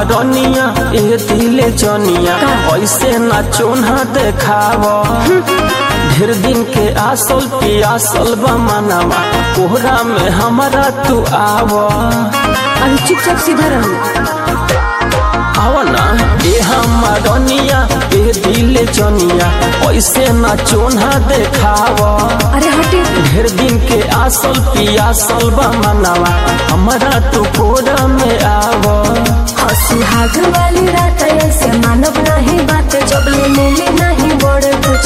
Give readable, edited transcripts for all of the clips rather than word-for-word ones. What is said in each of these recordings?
रनिया ए दिले जनिया ऐसे ना चोन्हा देखाव ढेर दिन के आसल पियासल बा मनवा कोहरा में हमारा तू आव अरे चुपचाप सीधा रहो आवना ए रनिया ए दिले जनिया ऐसे ना चोन्हा देखाव अरे हटे ढेर दिन के आसल पियासल बा मनवा हमारा तू कोहरा में आव सुहाग वाली रात ऐसे मानव नहीं बात जब ले मिली नहीं बड़े कुछ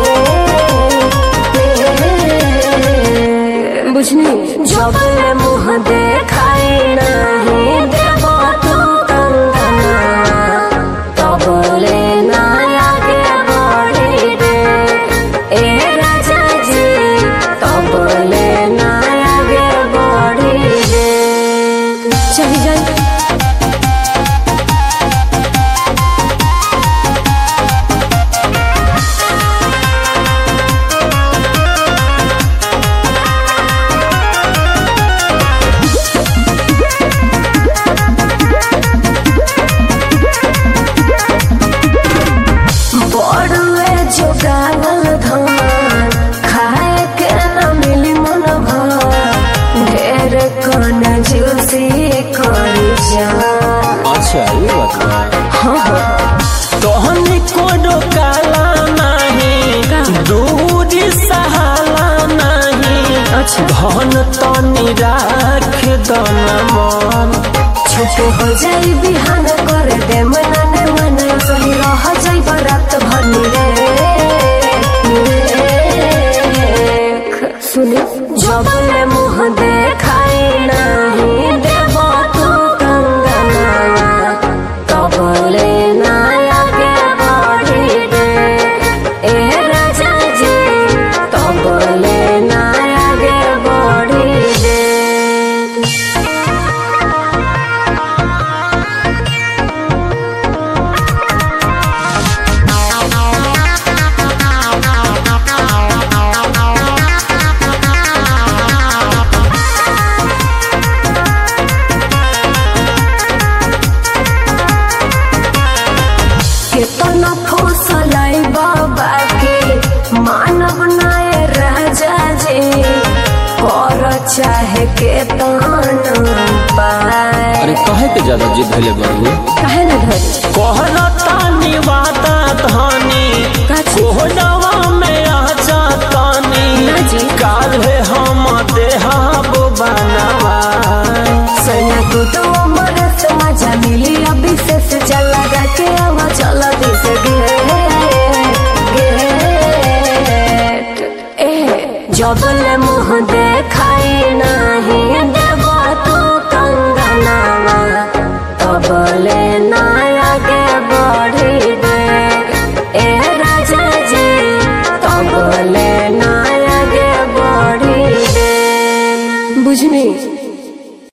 बुझनी जब ले मुँह देखाई नहीं देबो तू कंगना तब ले ना आगे बढ़ी रे ए राजा जी तब ले ना आगे बढ़ी रे चली जाए अच्छा ये बता तोहनी को डोकाला नहीं दूरी सहाला नहीं धन तनी राख दन मन छुप हो जाई बिहान कर दे मना ने मन सही रह जाई बरात भनी रे सुने जब ले मुँह देखाई नहीं देबो तू कंगना तब ले ना आगे बढ़ी रे ए राजा जी तब ले ना आगे बढ़ी रे केतना फौसलाई बाबा के मानव नाय राजा जी कर चाहे के पाए अरे कहे के ज्यादा जिद भले बाबू काहे न धरी कहला तानी वादा धनी कोहनावा में आजा तानी काल्हे हम देहाब बनवा सैया तू तो उम्र से मजा मिली अभी से चल लगा के आवा चल दिस गेट ए जब ले मुँह देखाई न